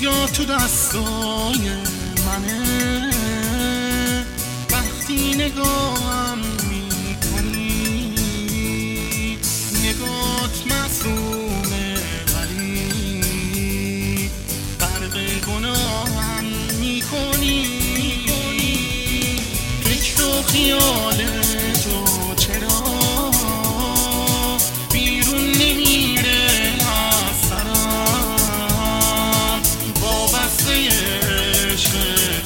دنیا تو دستای منه، وقتی نگاهم میکنی نگات معصومه، ولی غرق گناهم میکنی. فکر و خیال تو چرا بیرون نمیره از سرم، وابسته عشقت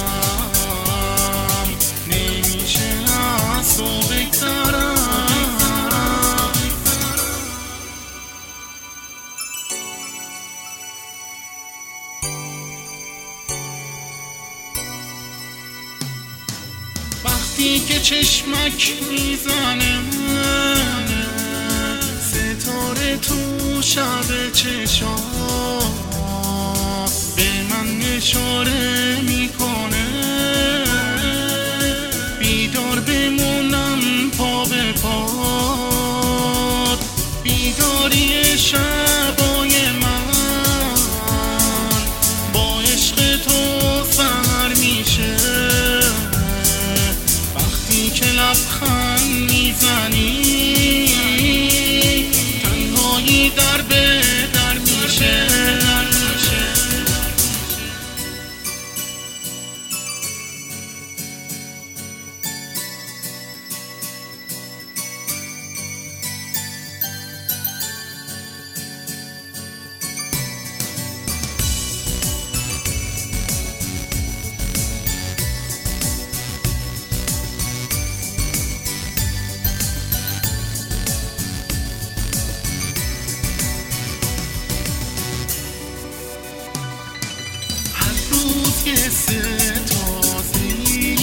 شدم، نمیشه از تو بگذرم. وقتی که چشمک میزنه ستاره تو شب چشا به من اشاره میکنه، بیدار بمونم پا به پا، بیداری شبای من با عشق تو سحر میشه. وقتی که لبخند میزنی تنهایی در به در میشه. قصه تازه‌ای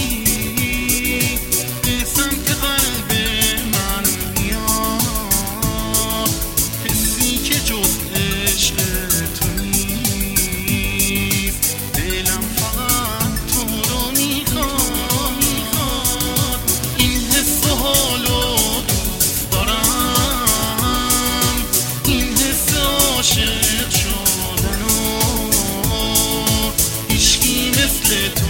به سمت قلب من میاد، حسی که جز عشق تو نیست، دلم فقط تو رو میخواد. این حس و حالو دوست دارم، این حس عاشق شدنو هیچکی مثل